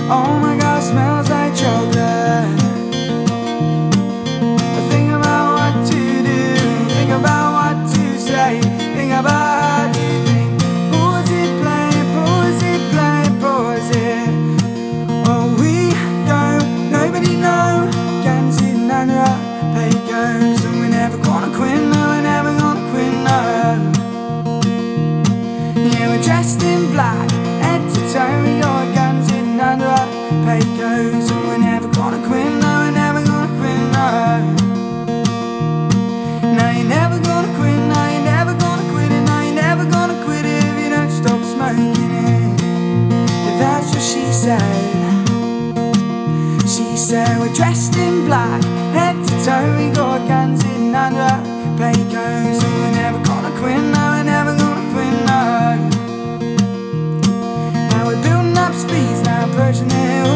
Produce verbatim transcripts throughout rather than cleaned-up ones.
Oh my God, it smells like chocolate. Think about what to do, think about what to say, think about how to think. Pause it, play it, pause it, play it, pause it. Oh, we don't, nobody know, can sit under our pecos. And we're never gonna quit, no, we're never gonna quit, no. Yeah, we're dressed in black, head to toe, we got guns hidden under our pecos. And we're never gonna quit, no, we're never gonna quit, no. No, you're never gonna quit, no, you're never gonna quit it, no, you're never gonna quit it if you don't stop smoking it. But that's what she said. She said we're dressed in black, head to toe, we got guns hidden under our pecos. And we're never gonna quit, no, we're never gonna quit, no. Now we're building up speeds, now pushing the hill.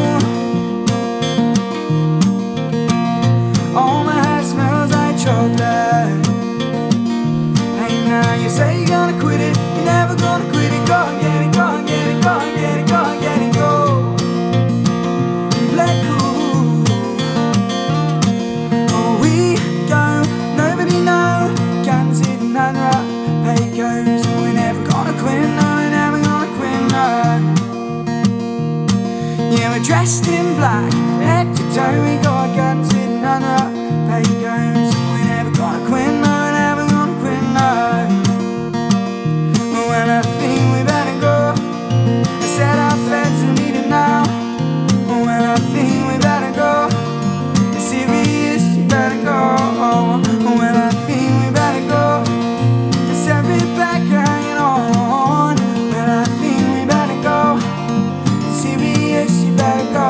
Oh, my hair smells like chocolate. Hey, now you say you're gonna quit it, you're never gonna quit it. Go and get it, go and get it, go and get it, go and get it, go. Play cool. Oh, we don't, nobody know, guns hidden under our pecos. And we're never gonna quit, no, we're never gonna quit, no. Yeah, we're dressed in black, head to toe, we got guns hidden under our pecos. And we're never gonna quit, no, we're never gonna quit, no. Well, I think we better go, I said our feds will need it now. Well, I think we better go, it's serious, you better go. Well, I think we better go, it's every back hanging on. Well, I think we better go, it's serious, you better go.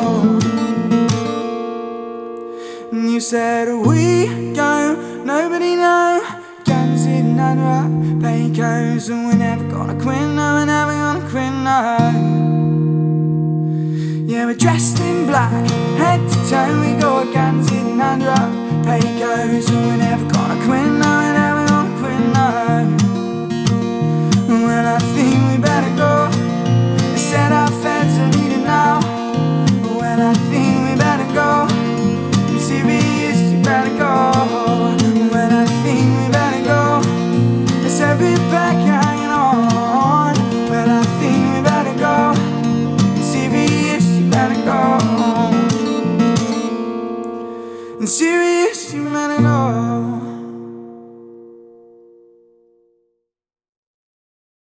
And you said we don't, nobody know, guns hidden under our pecos. And we're never gonna quit, no, we're never gonna quit, no. Yeah, we're dressed in black, head to toe, we got guns hidden under our pecos. And we're never gonna quit, no, we're never gonna quit, no. Well, I think